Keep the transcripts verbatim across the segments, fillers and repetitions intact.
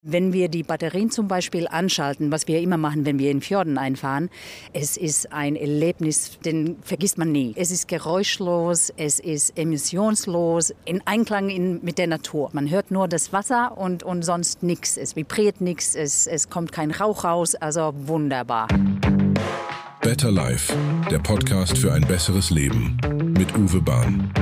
Wenn wir die Batterien zum Beispiel anschalten, was wir immer machen, wenn wir in Fjorden einfahren, es ist ein Erlebnis, den vergisst man nie. Es ist geräuschlos, es ist emissionslos, in Einklang in, mit der Natur. Man hört nur das Wasser und, und sonst nichts. Es vibriert nichts, es, es kommt kein Rauch raus, also wunderbar. Better Life, der Podcast für ein besseres Leben mit Uwe Bahn.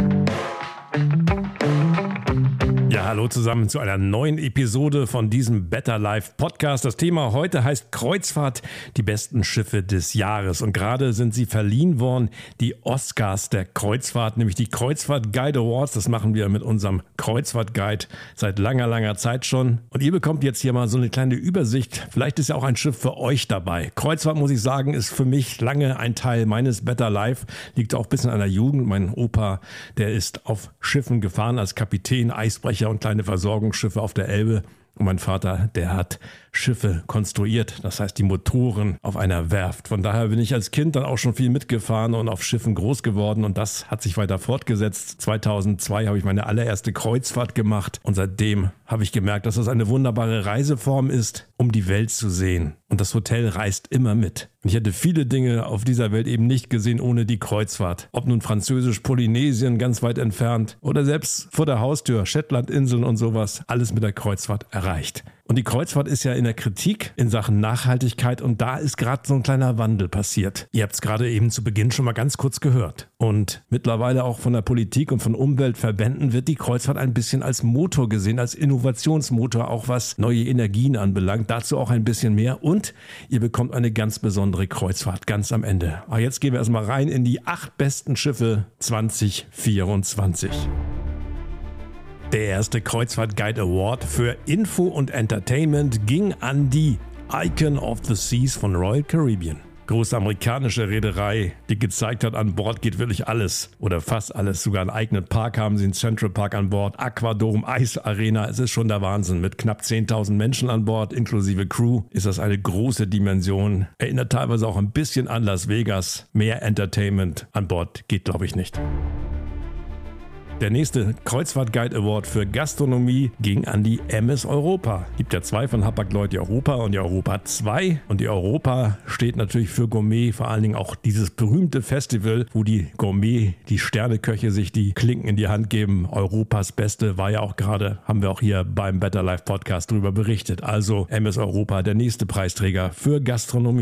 Ja, hallo zusammen zu einer neuen Episode von diesem Better Life Podcast. Das Thema heute heißt Kreuzfahrt, die besten Schiffe des Jahres. Und gerade sind sie verliehen worden, die Oscars der Kreuzfahrt, nämlich die Kreuzfahrt Guide Awards. Das machen wir mit unserem Kreuzfahrt Guide seit langer, langer Zeit schon. Und ihr bekommt jetzt hier mal so eine kleine Übersicht. Vielleicht ist ja auch ein Schiff für euch dabei. Kreuzfahrt, muss ich sagen, ist für mich lange ein Teil meines Better Life. Liegt auch ein bisschen an der Jugend. Mein Opa, der ist auf Schiffen gefahren als Kapitän, Eisbrecher und kleine Versorgungsschiffe auf der Elbe. Und mein Vater, der hat Schiffe konstruiert, das heißt die Motoren auf einer Werft. Von daher bin ich als Kind dann auch schon viel mitgefahren und auf Schiffen groß geworden und das hat sich weiter fortgesetzt. zweitausendzwei habe ich meine allererste Kreuzfahrt gemacht und seitdem habe ich gemerkt, dass das eine wunderbare Reiseform ist, um die Welt zu sehen. Und das Hotel reist immer mit. Und ich hätte viele Dinge auf dieser Welt eben nicht gesehen ohne die Kreuzfahrt. Ob nun Französisch-Polynesien ganz weit entfernt oder selbst vor der Haustür, Shetlandinseln und sowas, alles mit der Kreuzfahrt erreicht. Und die Kreuzfahrt ist ja in der Kritik in Sachen Nachhaltigkeit und da ist gerade so ein kleiner Wandel passiert. Ihr habt es gerade eben zu Beginn schon mal ganz kurz gehört. Und mittlerweile auch von der Politik und von Umweltverbänden wird die Kreuzfahrt ein bisschen als Motor gesehen, als Innovationsmotor, auch was neue Energien anbelangt. Dazu auch ein bisschen mehr und ihr bekommt eine ganz besondere Kreuzfahrt ganz am Ende. Aber jetzt gehen wir erstmal rein in die acht besten Schiffe zwanzig vierundzwanzig. Der erste Kreuzfahrt Guide Award für Info und Entertainment ging an die Icon of the Seas von Royal Caribbean. Große amerikanische Reederei, die gezeigt hat, an Bord geht wirklich alles oder fast alles. Sogar einen eigenen Park haben sie, einen Central Park an Bord, Aquadome, Eisarena. Es ist schon der Wahnsinn. Mit knapp zehntausend Menschen an Bord, inklusive Crew, ist das eine große Dimension. Erinnert teilweise auch ein bisschen an Las Vegas. Mehr Entertainment an Bord geht, glaube ich, nicht. Der nächste Kreuzfahrt Guide Award für Gastronomie ging an die M S Europa. Gibt ja zwei von Hapag-Lloyd, die Europa und die Europa zwei. Und die Europa steht natürlich für Gourmet, vor allen Dingen auch dieses berühmte Festival, wo die Gourmet, die Sterneköche sich die Klinken in die Hand geben. Europas Beste war ja auch gerade, haben wir auch hier beim Better Life Podcast drüber berichtet. Also M S Europa, der nächste Preisträger für Gastronomie.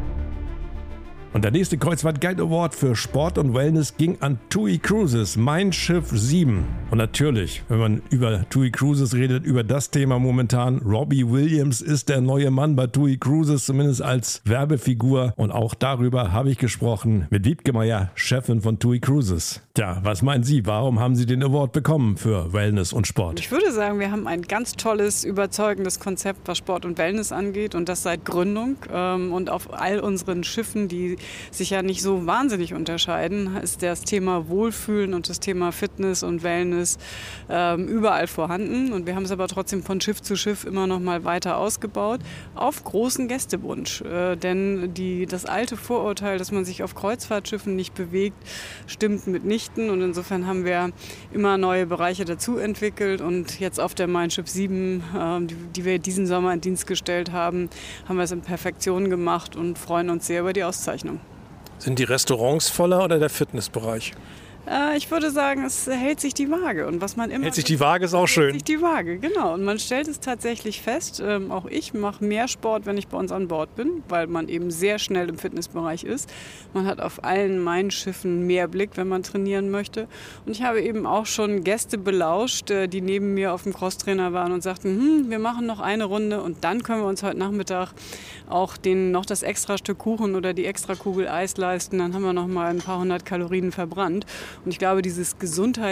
Und der nächste Kreuzfahrt Guide Award für Sport und Wellness ging an TUI Cruises, Mein Schiff sieben. Und natürlich, wenn man über TUI Cruises redet, über das Thema momentan, Robbie Williams ist der neue Mann bei TUI Cruises, zumindest als Werbefigur. Und auch darüber habe ich gesprochen mit Wiebke Meyer, Chefin von TUI Cruises. Tja, was meinen Sie, warum haben Sie den Award bekommen für Wellness und Sport? Ich würde sagen, wir haben ein ganz tolles, überzeugendes Konzept, was Sport und Wellness angeht und das seit Gründung. Und auf all unseren Schiffen, die sich ja nicht so wahnsinnig unterscheiden, ist das Thema Wohlfühlen und das Thema Fitness und Wellness ähm, überall vorhanden. Und wir haben es aber trotzdem von Schiff zu Schiff immer noch mal weiter ausgebaut, auf großen Gästewunsch. Äh, denn die, das alte Vorurteil, dass man sich auf Kreuzfahrtschiffen nicht bewegt, stimmt mitnichten. Und insofern haben wir immer neue Bereiche dazu entwickelt. Und jetzt auf der Mein Schiff sieben, äh, die, die wir diesen Sommer in Dienst gestellt haben, haben wir es in Perfektion gemacht und freuen uns sehr über die Auszeichnung. Sind die Restaurants voller oder der Fitnessbereich? Äh, ich würde sagen, es hält sich die Waage. Und was man immer hält sich die Waage ist auch schön. Hält sich die Waage, genau. Und man stellt es tatsächlich fest, ähm, auch ich mache mehr Sport, wenn ich bei uns an Bord bin, weil man eben sehr schnell im Fitnessbereich ist. Man hat auf allen meinen Schiffen mehr Blick, wenn man trainieren möchte. Und ich habe eben auch schon Gäste belauscht, äh, die neben mir auf dem Crosstrainer waren und sagten, hm, wir machen noch eine Runde und dann können wir uns heute Nachmittag auch den, noch das extra Stück Kuchen oder die extra Kugel Eis leisten. Dann haben wir noch mal ein paar hundert Kalorien verbrannt. Und ich glaube, dieses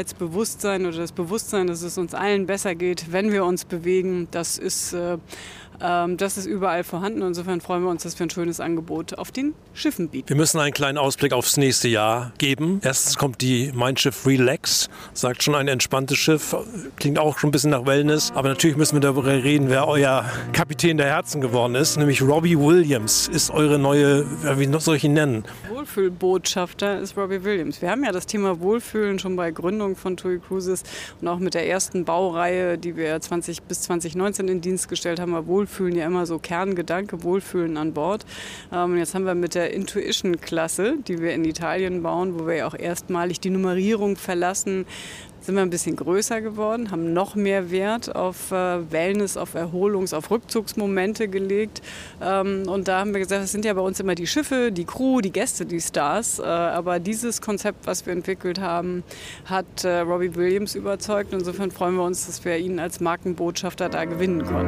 Gesundheitsbewusstsein oder das Bewusstsein, dass es uns allen besser geht, wenn wir uns bewegen, das ist äh, Ähm, das ist überall vorhanden. Insofern freuen wir uns, dass wir ein schönes Angebot auf den Schiffen bieten. Wir müssen einen kleinen Ausblick aufs nächste Jahr geben. Erstens kommt die Mein Schiff Relax, sagt schon ein entspanntes Schiff, klingt auch schon ein bisschen nach Wellness. Aber natürlich müssen wir darüber reden, wer euer Kapitän der Herzen geworden ist, nämlich Robbie Williams ist eure neue, wie soll ich ihn nennen? Wohlfühlbotschafter ist Robbie Williams. Wir haben ja das Thema Wohlfühlen schon bei Gründung von TUI Cruises und auch mit der ersten Baureihe, die wir zwanzig bis zwanzig neunzehn in Dienst gestellt haben, war Wohlfühlen ja immer so Kerngedanke, Wohlfühlen an Bord. Und jetzt haben wir mit der Intuition-Klasse, die wir in Italien bauen, wo wir ja auch erstmalig die Nummerierung verlassen, sind wir ein bisschen größer geworden, haben noch mehr Wert auf äh, Wellness, auf Erholungs-, auf Rückzugsmomente gelegt. Ähm, und da haben wir gesagt, es sind ja bei uns immer die Schiffe, die Crew, die Gäste, die Stars. Äh, aber dieses Konzept, was wir entwickelt haben, hat äh, Robbie Williams überzeugt. Insofern freuen wir uns, dass wir ihn als Markenbotschafter da gewinnen konnten.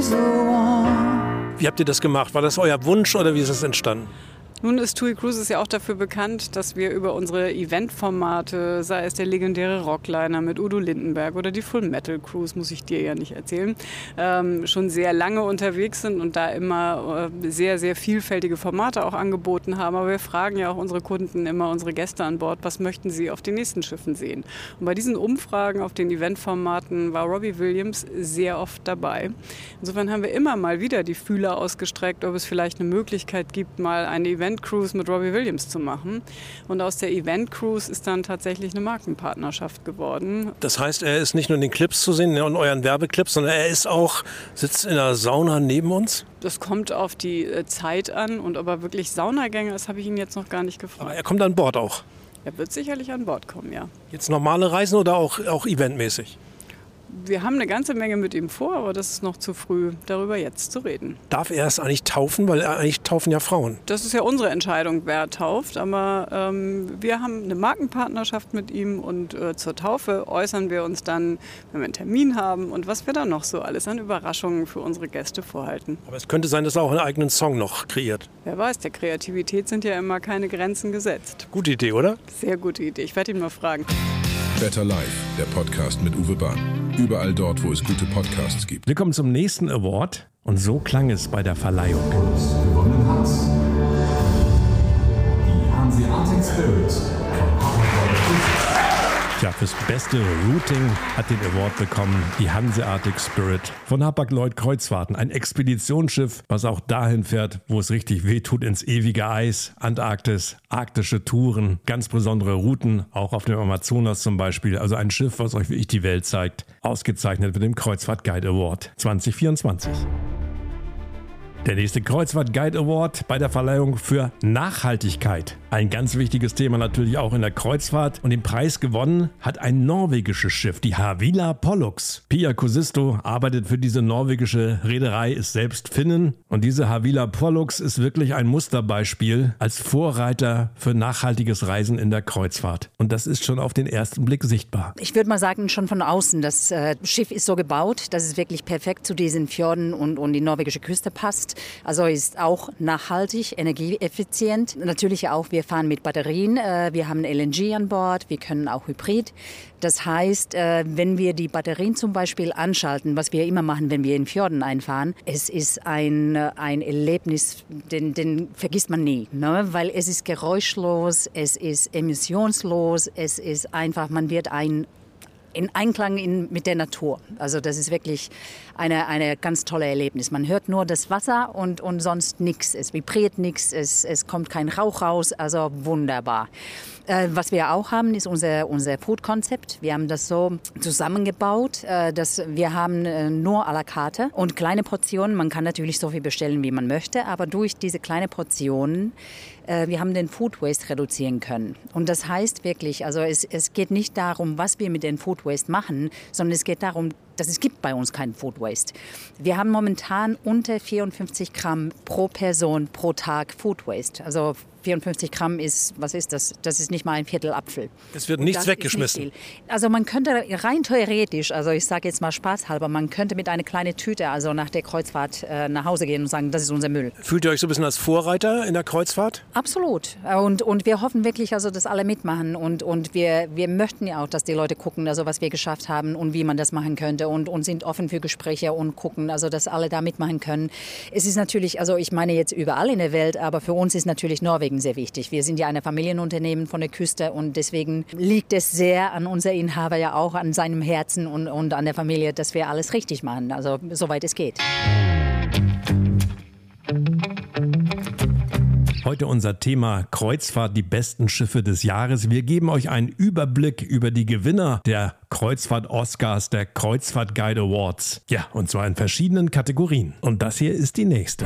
Wie habt ihr das gemacht? War das euer Wunsch oder wie ist das entstanden? Nun ist TUI Cruises ja auch dafür bekannt, dass wir über unsere Eventformate, sei es der legendäre Rockliner mit Udo Lindenberg oder die Full Metal Cruise, muss ich dir ja nicht erzählen, ähm, schon sehr lange unterwegs sind und da immer äh, sehr, sehr vielfältige Formate auch angeboten haben. Aber wir fragen ja auch unsere Kunden immer, unsere Gäste an Bord, was möchten sie auf den nächsten Schiffen sehen? Und bei diesen Umfragen auf den Eventformaten war Robbie Williams sehr oft dabei. Insofern haben wir immer mal wieder die Fühler ausgestreckt, ob es vielleicht eine Möglichkeit gibt, mal eine Event Event-Cruise mit Robbie Williams zu machen. Und aus der Event-Cruise ist dann tatsächlich eine Markenpartnerschaft geworden. Das heißt, er ist nicht nur in den Clips zu sehen, in euren Werbeclips, sondern er ist auch, sitzt in der Sauna neben uns? Das kommt auf die Zeit an und ob er wirklich Saunagänger ist, habe ich ihn jetzt noch gar nicht gefragt. Aber er kommt an Bord auch? Er wird sicherlich an Bord kommen, ja. Jetzt normale Reisen oder auch, auch eventmäßig? Wir haben eine ganze Menge mit ihm vor, aber das ist noch zu früh, darüber jetzt zu reden. Darf er es eigentlich taufen? Weil eigentlich taufen ja Frauen. Das ist ja unsere Entscheidung, wer tauft. Aber ähm, wir haben eine Markenpartnerschaft mit ihm und äh, zur Taufe äußern wir uns dann, wenn wir einen Termin haben und was wir dann noch so alles an Überraschungen für unsere Gäste vorhalten. Aber es könnte sein, dass er auch einen eigenen Song noch kreiert. Wer weiß, der Kreativität sind ja immer keine Grenzen gesetzt. Gute Idee, oder? Sehr gute Idee. Ich werde ihn mal fragen. Better Life, der Podcast mit Uwe Bahn. Überall dort, wo es gute Podcasts gibt. Wir kommen zum nächsten Award und so klang es bei der Verleihung. Gewonnen hat die Hanseatic Spirit. Ja, fürs beste Routing hat den Award bekommen die Hanseatic Spirit von Hapag-Lloyd Kreuzfahrten. Ein Expeditionsschiff, was auch dahin fährt, wo es richtig wehtut, ins ewige Eis, Antarktis, arktische Touren, ganz besondere Routen, auch auf dem Amazonas zum Beispiel. Also ein Schiff, was euch wirklich die Welt zeigt. Ausgezeichnet mit dem Kreuzfahrt Guide Award zwanzig vierundzwanzig. Der nächste Kreuzfahrt Guide Award bei der Verleihung für Nachhaltigkeit. Ein ganz wichtiges Thema natürlich auch in der Kreuzfahrt. Und den Preis gewonnen hat ein norwegisches Schiff, die Havila Pollux. Pia Kusisto arbeitet für diese norwegische Reederei, ist selbst Finnin. Und diese Havila Pollux ist wirklich ein Musterbeispiel als Vorreiter für nachhaltiges Reisen in der Kreuzfahrt. Und das ist schon auf den ersten Blick sichtbar. Ich würde mal sagen, schon von außen, das äh, Schiff ist so gebaut, dass es wirklich perfekt zu diesen Fjorden und, und die norwegische Küste passt. Also ist auch nachhaltig, energieeffizient. Natürlich auch, wir fahren mit Batterien, äh, wir haben L N G an Bord, wir können auch Hybrid. Das heißt, äh, wenn wir die Batterien zum Beispiel anschalten, was wir immer machen, wenn wir in Fjorden einfahren, es ist ein, ein Erlebnis, den, den vergisst man nie, ne? Weil es ist geräuschlos, es ist emissionslos, es ist einfach, man wird ein in Einklang in, mit der Natur. Also das ist wirklich eine, eine ganz tolle Erlebnis. Man hört nur das Wasser und, und sonst nichts. Es vibriert nichts, es, es kommt kein Rauch raus. Also wunderbar. Äh, was wir auch haben, ist unser, unser Food-Konzept. Wir haben das so zusammengebaut, äh, dass wir haben äh, nur à la carte und kleine Portionen. Man kann natürlich so viel bestellen, wie man möchte, aber durch diese kleinen Portionen äh, wir haben den Food Waste reduzieren können. Und das heißt wirklich, also es, es geht nicht darum, was wir mit den Food Waste machen, sondern es geht darum, dass es gibt bei uns keinen Food Waste. Wir haben momentan unter vierundfünfzig Gramm pro Person pro Tag Food Waste. Also vierundfünfzig Gramm ist, was ist das? Das ist nicht mal ein Viertel Apfel. Es wird nichts weggeschmissen. Nicht also man könnte rein theoretisch, also ich sage jetzt mal spaßhalber, man könnte mit einer kleinen Tüte also nach der Kreuzfahrt äh, nach Hause gehen und sagen, das ist unser Müll. Fühlt ihr euch so ein bisschen als Vorreiter in der Kreuzfahrt? Absolut. Und, und wir hoffen wirklich, also, dass alle mitmachen. Und, und wir, wir möchten ja auch, dass die Leute gucken, also, was wir geschafft haben und wie man das machen könnte. Und, und sind offen für Gespräche und gucken, also, dass alle da mitmachen können. Es ist natürlich, also ich meine jetzt überall in der Welt, aber für uns ist natürlich Norwegen sehr wichtig. Wir sind ja ein Familienunternehmen von der Küste und deswegen liegt es sehr an unser Inhaber ja auch, an seinem Herzen und, und an der Familie, dass wir alles richtig machen, also soweit es geht. Heute unser Thema Kreuzfahrt, die besten Schiffe des Jahres. Wir geben euch einen Überblick über die Gewinner der Kreuzfahrt-Oscars, der Kreuzfahrt-Guide Awards. Ja, und zwar in verschiedenen Kategorien. Und das hier ist die nächste.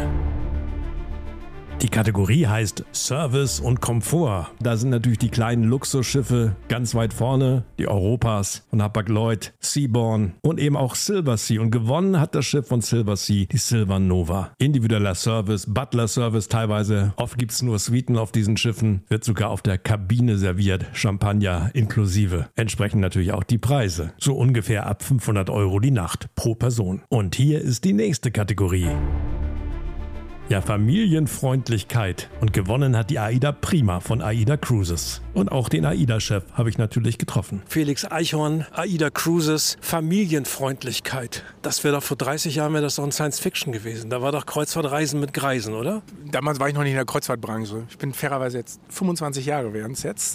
Die Kategorie heißt Service und Komfort. Da sind natürlich die kleinen Luxusschiffe ganz weit vorne, die Europas von Hapag-Lloyd, Seabourn und eben auch Silversea. Und gewonnen hat das Schiff von Silversea, die Silver Nova. Individueller Service, Butler-Service teilweise. Oft gibt es nur Suiten auf diesen Schiffen, wird sogar auf der Kabine serviert, Champagner inklusive. Entsprechend natürlich auch die Preise. So ungefähr ab fünfhundert Euro die Nacht pro Person. Und hier ist die nächste Kategorie. Ja, Familienfreundlichkeit. Und gewonnen hat die AIDA Prima von AIDA Cruises. Und auch den AIDA-Chef habe ich natürlich getroffen. Felix Eichhorn, AIDA Cruises, Familienfreundlichkeit. Das wäre doch vor dreißig Jahren wäre das doch ein Science-Fiction gewesen. Da war doch Kreuzfahrtreisen mit Greisen, oder? Damals war ich noch nicht in der Kreuzfahrtbranche. Ich bin fairerweise jetzt fünfundzwanzig Jahre wären es jetzt.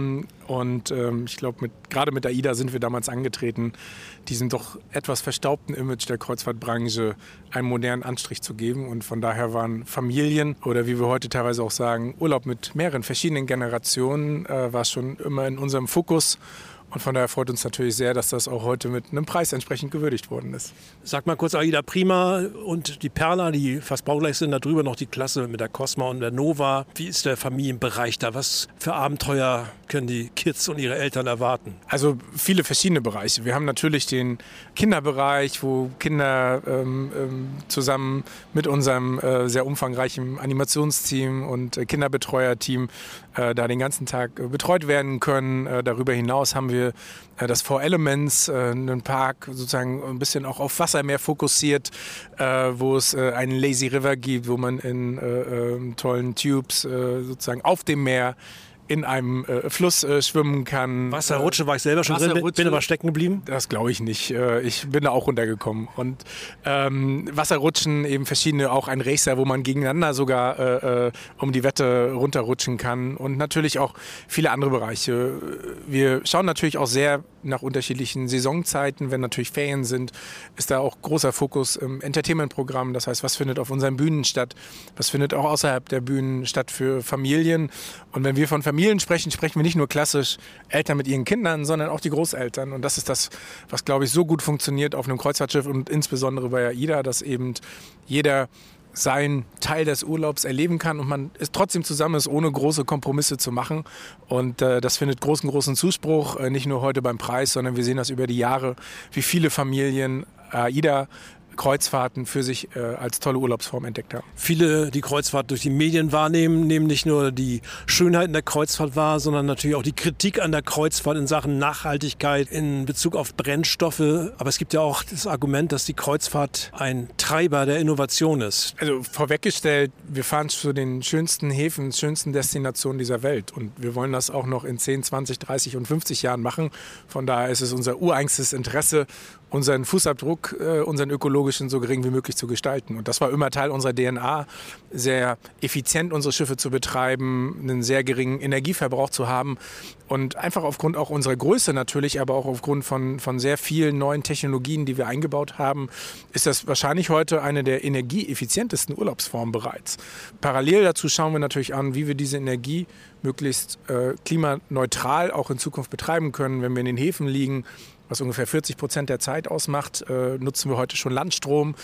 Und ich glaube, gerade mit AIDA sind wir damals angetreten, diesem doch etwas verstaubten Image der Kreuzfahrtbranche einen modernen Anstrich zu geben. Und von daher waren Familien oder wie wir heute teilweise auch sagen, Urlaub mit mehreren verschiedenen Generationen äh, war schon immer in unserem Fokus. Und von daher freut uns natürlich sehr, dass das auch heute mit einem Preis entsprechend gewürdigt worden ist. Sag mal kurz, AIDA Prima und die Perla, die fast baugleich sind, da drüber noch die Klasse mit der Cosma und der Nova. Wie ist der Familienbereich da? Was für Abenteuer können die Kids und ihre Eltern erwarten? Also viele verschiedene Bereiche. Wir haben natürlich den Kinderbereich, wo Kinder ähm, ähm, zusammen mit unserem äh, sehr umfangreichen Animationsteam und äh, Kinderbetreuerteam äh, da den ganzen Tag äh, betreut werden können. Äh, darüber hinaus haben wir äh, das Four Elements, äh, einen Park sozusagen ein bisschen auch auf Wasser mehr fokussiert, äh, wo es äh, einen Lazy River gibt, wo man in äh, äh, tollen Tubes äh, sozusagen auf dem Meer in einem äh, Fluss äh, schwimmen kann. Wasserrutsche war ich selber schon drin, bin aber stecken geblieben. Das glaube ich nicht. Äh, ich bin da auch runtergekommen. Und ähm, Wasserrutschen, eben verschiedene, auch ein Racer, wo man gegeneinander sogar äh, äh, um die Wette runterrutschen kann. Und natürlich auch viele andere Bereiche. Wir schauen natürlich auch sehr nach unterschiedlichen Saisonzeiten. Wenn natürlich Ferien sind, ist da auch großer Fokus im Entertainment-Programm. Das heißt, was findet auf unseren Bühnen statt? Was findet auch außerhalb der Bühnen statt für Familien? Und wenn wir von Familien sprechen, sprechen wir nicht nur klassisch Eltern mit ihren Kindern, sondern auch die Großeltern. Und das ist das, was, glaube ich, so gut funktioniert auf einem Kreuzfahrtschiff und insbesondere bei AIDA, dass eben jeder seinen Teil des Urlaubs erleben kann und man ist trotzdem zusammen ist, ohne große Kompromisse zu machen. Und äh, das findet großen, großen Zuspruch, äh, nicht nur heute beim Preis, sondern wir sehen das über die Jahre, wie viele Familien AIDA Kreuzfahrten für sich äh, als tolle Urlaubsform entdeckt haben. Viele, die Kreuzfahrt durch die Medien wahrnehmen, nehmen nicht nur die Schönheiten der Kreuzfahrt wahr, sondern natürlich auch die Kritik an der Kreuzfahrt in Sachen Nachhaltigkeit in Bezug auf Brennstoffe. Aber es gibt ja auch das Argument, dass die Kreuzfahrt ein Treiber der Innovation ist. Also vorweggestellt, wir fahren zu den schönsten Häfen, schönsten Destinationen dieser Welt. Und wir wollen das auch noch in zehn, zwanzig, dreißig und fünfzig Jahren machen. Von daher ist es unser ureigenes Interesse, unseren Fußabdruck, äh, unseren ökologischen so gering wie möglich zu gestalten. Und das war immer Teil unserer D N A, sehr effizient unsere Schiffe zu betreiben, einen sehr geringen Energieverbrauch zu haben und einfach aufgrund auch unserer Größe natürlich, aber auch aufgrund von, von sehr vielen neuen Technologien, die wir eingebaut haben, ist das wahrscheinlich heute eine der energieeffizientesten Urlaubsformen bereits. Parallel dazu schauen wir natürlich an, wie wir diese Energie möglichst äh, klimaneutral auch in Zukunft betreiben können, wenn wir in den Häfen liegen, was ungefähr vierzig Prozent der Zeit ausmacht, äh, nutzen wir heute schon Landstrom.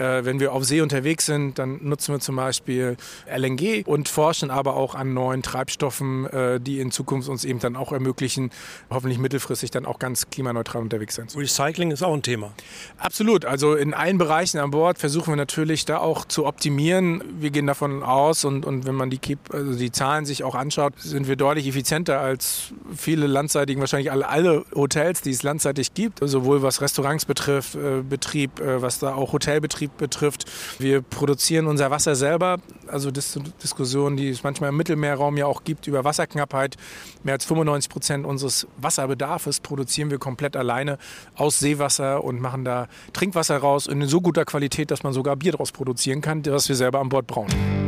Äh, wenn wir auf See unterwegs sind, dann nutzen wir zum Beispiel L N G und forschen aber auch an neuen Treibstoffen, äh, die in Zukunft uns eben dann auch ermöglichen, hoffentlich mittelfristig dann auch ganz klimaneutral unterwegs sein zu können. Recycling ist auch ein Thema. Absolut. Also in allen Bereichen an Bord versuchen wir natürlich da auch zu optimieren. Wir gehen davon aus und, und wenn man die, Keep, also die Zahlen sich auch anschaut, sind wir deutlich effizienter als viele landseitigen, wahrscheinlich alle, alle Hotels, die es landseitig gibt. Sowohl was Restaurants betrifft, äh, Betrieb, äh, was da auch Hotelbetrieb betrifft. Wir produzieren unser Wasser selber. Also das sind Diskussionen, die es manchmal im Mittelmeerraum ja auch gibt über Wasserknappheit. Mehr als fünfundneunzig Prozent unseres Wasserbedarfs produzieren wir komplett alleine aus Seewasser und machen da Trinkwasser raus in so guter Qualität, dass man sogar Bier daraus produzieren kann, das wir selber an Bord brauen.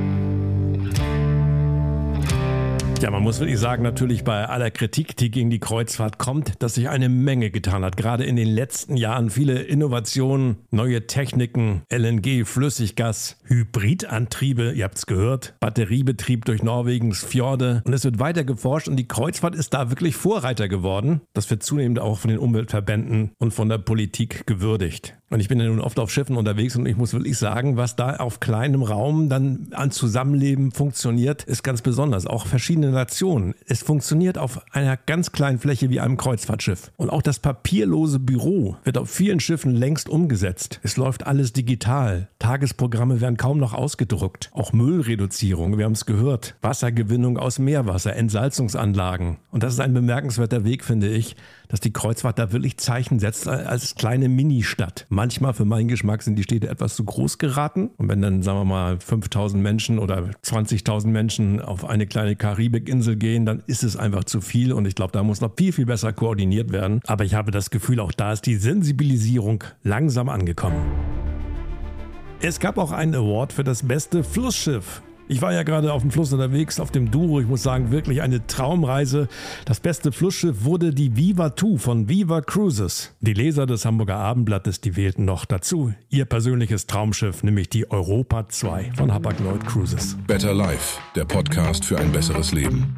Ja, man muss wirklich sagen, natürlich bei aller Kritik, die gegen die Kreuzfahrt kommt, dass sich eine Menge getan hat. Gerade in den letzten Jahren viele Innovationen, neue Techniken, L N G, Flüssiggas, Hybridantriebe, ihr habt es gehört, Batteriebetrieb durch Norwegens Fjorde. Und es wird weiter geforscht und die Kreuzfahrt ist da wirklich Vorreiter geworden. Das wird zunehmend auch von den Umweltverbänden und von der Politik gewürdigt. Und ich bin ja nun oft auf Schiffen unterwegs und ich muss wirklich sagen, was da auf kleinem Raum dann an Zusammenleben funktioniert, ist ganz besonders. Auch verschiedene Nationen. Es funktioniert auf einer ganz kleinen Fläche wie einem Kreuzfahrtschiff. Und auch das papierlose Büro wird auf vielen Schiffen längst umgesetzt. Es läuft alles digital. Tagesprogramme werden kaum noch ausgedruckt. Auch Müllreduzierung, wir haben es gehört. Wassergewinnung aus Meerwasser, Entsalzungsanlagen. Und das ist ein bemerkenswerter Weg, finde ich, dass die Kreuzfahrt da wirklich Zeichen setzt als kleine Ministadt. Manchmal für meinen Geschmack sind die Städte etwas zu groß geraten. Und wenn dann, sagen wir mal, fünftausend Menschen oder zwanzigtausend Menschen auf eine kleine Karibikinsel gehen, dann ist es einfach zu viel. Und ich glaube, da muss noch viel, viel besser koordiniert werden. Aber ich habe das Gefühl, auch da ist die Sensibilisierung langsam angekommen. Es gab auch einen Award für das beste Flussschiff. Ich war ja gerade auf dem Fluss unterwegs, auf dem Douro. Ich muss sagen, wirklich eine Traumreise. Das beste Flussschiff wurde die Viva zwei von Viva Cruises. Die Leser des Hamburger Abendblattes, die wählten noch dazu ihr persönliches Traumschiff, nämlich die Europa zwei von Hapag-Lloyd Cruises. Better Life, der Podcast für ein besseres Leben.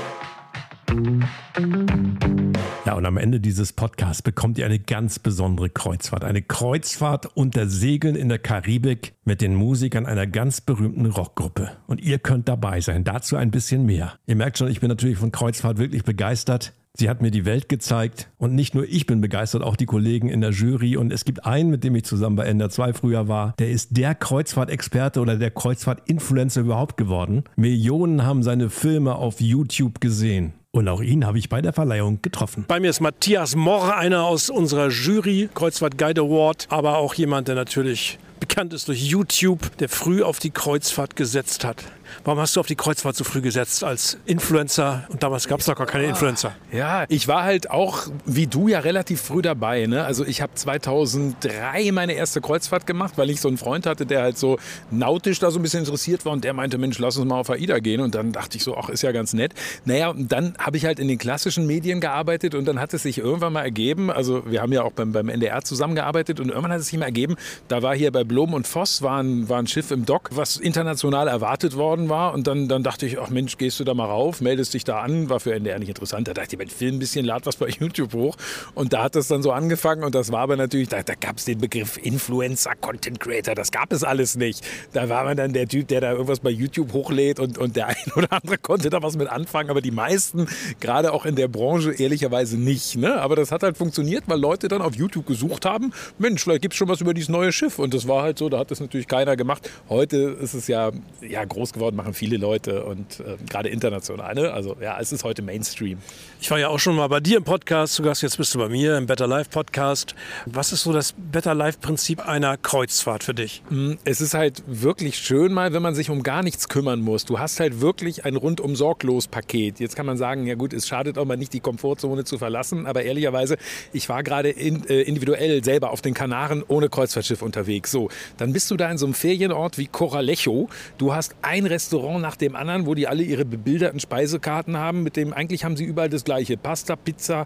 Ja, und am Ende dieses Podcasts bekommt ihr eine ganz besondere Kreuzfahrt. Eine Kreuzfahrt unter Segeln in der Karibik mit den Musikern einer ganz berühmten Rockgruppe. Und ihr könnt dabei sein. Dazu ein bisschen mehr. Ihr merkt schon, ich bin natürlich von Kreuzfahrt wirklich begeistert. Sie hat mir die Welt gezeigt und nicht nur ich bin begeistert, auch die Kollegen in der Jury. Und es gibt einen, mit dem ich zusammen bei N D R zwei früher war, der ist der Kreuzfahrtexperte oder der Kreuzfahrt-Influencer überhaupt geworden. Millionen haben seine Filme auf YouTube gesehen. Und auch ihn habe ich bei der Verleihung getroffen. Bei mir ist Matthias Morr, einer aus unserer Jury, Kreuzfahrt Guide Award, aber auch jemand, der natürlich bekannt ist durch YouTube, der früh auf die Kreuzfahrt gesetzt hat. Warum hast du auf die Kreuzfahrt so früh gesetzt als Influencer? Und damals gab es noch gar keine Influencer. Ja, ich war halt auch, wie du, ja relativ früh dabei. Ne? Also ich habe zweitausenddrei meine erste Kreuzfahrt gemacht, weil ich so einen Freund hatte, der halt so nautisch da so ein bisschen interessiert war. Und der meinte, Mensch, lass uns mal auf AIDA gehen. Und dann dachte ich so, ach, ist ja ganz nett. Naja, und dann habe ich halt in den klassischen Medien gearbeitet. Und dann hat es sich irgendwann mal ergeben, also wir haben ja auch beim, beim N D R zusammengearbeitet. Und irgendwann hat es sich mal ergeben, da war hier bei Blom und Voss war ein, war ein Schiff im Dock, was international erwartet worden war. Und dann, dann dachte ich, ach Mensch, gehst du da mal rauf, meldest dich da an, war für N D R nicht interessant. Da dachte ich, mein Film ein bisschen, lad was bei YouTube hoch. Und da hat das dann so angefangen und das war aber natürlich, da, da gab es den Begriff Influencer, Content Creator, das gab es alles nicht. Da war man dann der Typ, der da irgendwas bei YouTube hochlädt und, und der ein oder andere konnte da was mit anfangen, aber die meisten, gerade auch in der Branche, ehrlicherweise nicht. Ne? Aber das hat halt funktioniert, weil Leute dann auf YouTube gesucht haben, Mensch, vielleicht gibt es schon was über dieses neue Schiff. Und das war halt so, da hat das natürlich keiner gemacht. Heute ist es ja, ja groß geworden, machen viele Leute und äh, gerade international. Ne? Also ja, es ist heute Mainstream. Ich war ja auch schon mal bei dir im Podcast zu Gast, jetzt bist du bei mir im Better Life Podcast. Was ist so das Better Life Prinzip einer Kreuzfahrt für dich? Es ist halt wirklich schön mal, wenn man sich um gar nichts kümmern muss. Du hast halt wirklich ein rundum sorglos Paket. Jetzt kann man sagen, ja gut, es schadet auch mal nicht, die Komfortzone zu verlassen, aber ehrlicherweise, ich war gerade in, äh, individuell selber auf den Kanaren ohne Kreuzfahrtschiff unterwegs. So, dann bist du da in so einem Ferienort wie Coralejo. Du hast ein Restaurant nach dem anderen, wo die alle ihre bebilderten Speisekarten haben, mit dem eigentlich haben sie überall das gleiche. Pasta, Pizza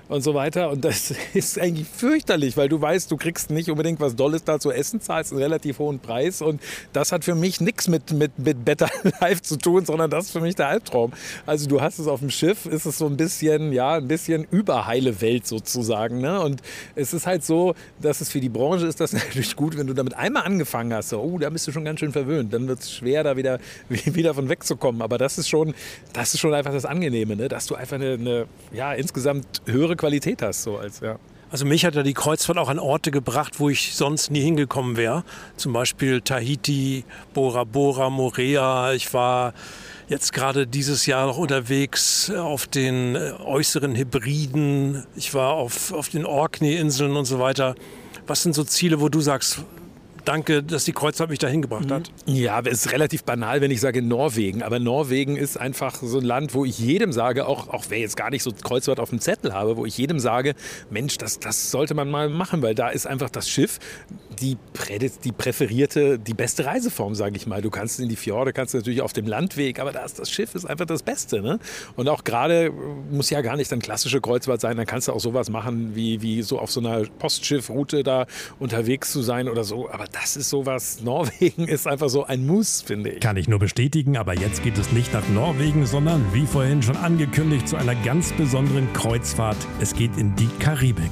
und so weiter. Und das ist eigentlich fürchterlich, weil du weißt, du kriegst nicht unbedingt was Dolles da zu essen, zahlst einen relativ hohen Preis. Und das hat für mich nichts mit, mit, mit Better Life zu tun, sondern das ist für mich der Albtraum. Also du hast es auf dem Schiff, ist es so ein bisschen, ja, ein bisschen überheile Welt sozusagen. Ne? Und es ist halt so, dass es für die Branche ist das natürlich gut, wenn du damit einmal angefangen hast. So, oh, da bist du schon ganz schön verwöhnt. Dann wird es schwer, da wieder, wieder von wegzukommen. Aber das ist schon, das ist schon einfach das Angenehme, ne? Dass du einfach eine, eine ja, insgesamt höhere Qualität hast. So als, ja. Also mich hat ja die Kreuzfahrt auch an Orte gebracht, wo ich sonst nie hingekommen wäre. Zum Beispiel Tahiti, Bora Bora, Moorea. Ich war jetzt gerade dieses Jahr noch unterwegs auf den äußeren Hebriden. Ich war auf, auf den Orkney-Inseln und so weiter. Was sind so Ziele, wo du sagst, danke, dass die Kreuzfahrt mich dahin gebracht hat? Ja, es ist relativ banal, wenn ich sage Norwegen. Aber Norwegen ist einfach so ein Land, wo ich jedem sage, auch, auch wer jetzt gar nicht so Kreuzfahrt auf dem Zettel habe, wo ich jedem sage, Mensch, das, das sollte man mal machen, weil da ist einfach das Schiff die, die präferierte, die beste Reiseform, sage ich mal. Du kannst in die Fjorde, kannst natürlich auf dem Landweg, aber da ist das Schiff ist einfach das Beste. Ne? Und auch gerade, muss ja gar nicht dann klassische Kreuzfahrt sein, dann kannst du auch sowas machen, wie, wie so auf so einer Postschiffroute da unterwegs zu sein oder so. Aber das ist sowas, Norwegen ist einfach so ein Muss, finde ich. Kann ich nur bestätigen, aber jetzt geht es nicht nach Norwegen, sondern wie vorhin schon angekündigt zu einer ganz besonderen Kreuzfahrt. Es geht in die Karibik.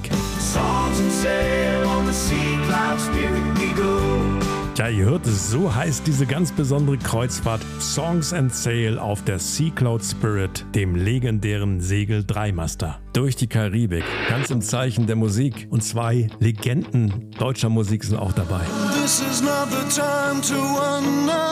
Ja, ihr hört es, so heißt diese ganz besondere Kreuzfahrt Songs and Sail auf der Sea Cloud Spirit, dem legendären Segel-Dreimaster. Durch die Karibik, ganz im Zeichen der Musik. Und zwei Legenden deutscher Musik sind auch dabei. This is not the time to wonder.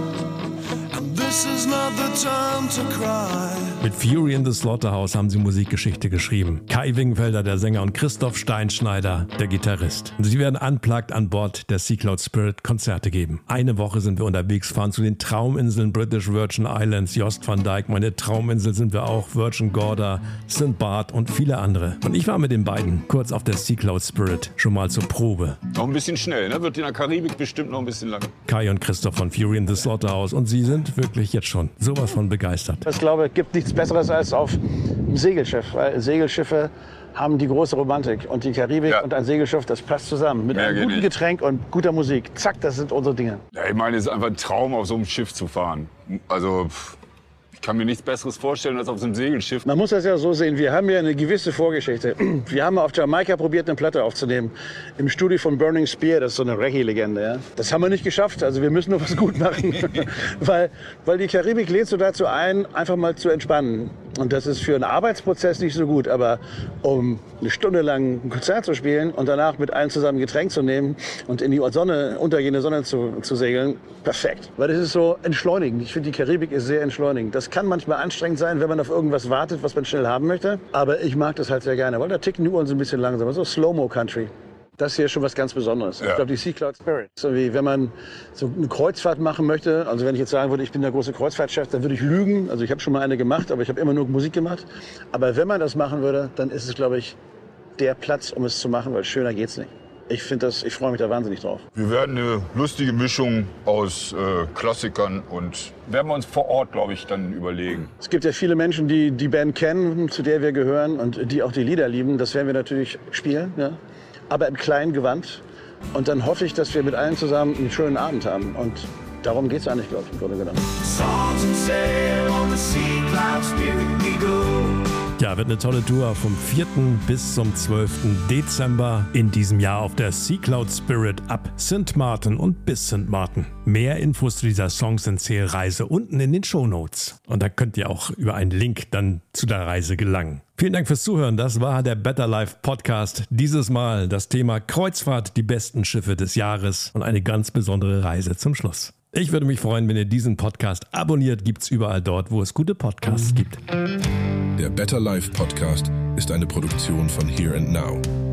This is not the time to cry. Mit Fury in the Slaughterhouse haben sie Musikgeschichte geschrieben. Kai Wingfelder, der Sänger, und Christoph Steinschneider, der Gitarrist. Und sie werden unplugged an Bord der Sea Cloud Spirit Konzerte geben. Eine Woche sind wir unterwegs, fahren zu den Trauminseln British Virgin Islands, Jost van Dyke. Meine Trauminsel sind wir auch, Virgin Gorda, Sankt Barth und viele andere. Und ich war mit den beiden kurz auf der Sea Cloud Spirit schon mal zur Probe. Noch ein bisschen schnell, ne? Wird in der Karibik bestimmt noch ein bisschen lang. Kai und Christoph von Fury in the Slaughterhouse. Und sie sind wirklich jetzt schon sowas von begeistert. Ich glaube, es gibt nichts Besseres als auf einem Segelschiff, weil Segelschiffe haben die große Romantik und die Karibik ja. und ein Segelschiff, das passt zusammen mit Mehr einem guten nicht. Getränk und guter Musik. Zack, das sind unsere Dinge. Ja, ich meine, es ist einfach ein Traum, auf so einem Schiff zu fahren. Also ich kann mir nichts Besseres vorstellen als auf so einem Segelschiff. Man muss das ja so sehen, wir haben ja eine gewisse Vorgeschichte. Wir haben auf Jamaika probiert, eine Platte aufzunehmen. Im Studio von Burning Spear, das ist so eine Reggae-Legende. Ja? Das haben wir nicht geschafft, also wir müssen nur was gut machen. weil, weil die Karibik lädt so dazu ein, einfach mal zu entspannen. Und das ist für einen Arbeitsprozess nicht so gut, aber um eine Stunde lang ein Konzert zu spielen und danach mit allen zusammen ein Getränk zu nehmen und in die Sonne, untergehende Sonne zu, zu segeln, perfekt. Weil das ist so entschleunigend. Ich finde, die Karibik ist sehr entschleunigend. Das kann manchmal anstrengend sein, wenn man auf irgendwas wartet, was man schnell haben möchte. Aber ich mag das halt sehr gerne, weil da ticken die Uhren so ein bisschen langsamer. So Slow-Mo-Country. Das hier ist schon was ganz Besonderes. Ja. Ich glaube, die Sea Cloud Spirit. So wie wenn man so eine Kreuzfahrt machen möchte. Also wenn ich jetzt sagen würde, ich bin der große Kreuzfahrtchef, dann würde ich lügen. Also ich habe schon mal eine gemacht, aber ich habe immer nur Musik gemacht. Aber wenn man das machen würde, dann ist es, glaube ich, der Platz, um es zu machen, weil schöner geht's nicht. Ich finde das, ich freue mich da wahnsinnig drauf. Wir werden eine lustige Mischung aus äh, Klassikern und werden wir uns vor Ort, glaube ich, dann überlegen. Es gibt ja viele Menschen, die die Band kennen, zu der wir gehören und die auch die Lieder lieben. Das werden wir natürlich spielen, ja? Aber im kleinen Gewand. Und dann hoffe ich, dass wir mit allen zusammen einen schönen Abend haben. Und darum geht es eigentlich, glaube ich, im Grunde genommen. Ja, wird eine tolle Tour vom vierten bis zum zwölften Dezember in diesem Jahr auf der Sea Cloud Spirit ab Sankt Martin und bis Sankt Martin. Mehr Infos zu dieser Songs and Sail Reise unten in den Shownotes. Und da könnt ihr auch über einen Link dann zu der Reise gelangen. Vielen Dank fürs Zuhören. Das war der Better Life Podcast. Dieses Mal das Thema Kreuzfahrt, die besten Schiffe des Jahres und eine ganz besondere Reise zum Schluss. Ich würde mich freuen, wenn ihr diesen Podcast abonniert. Gibt's überall dort, wo es gute Podcasts gibt. Der Better Life Podcast ist eine Produktion von Here and Now.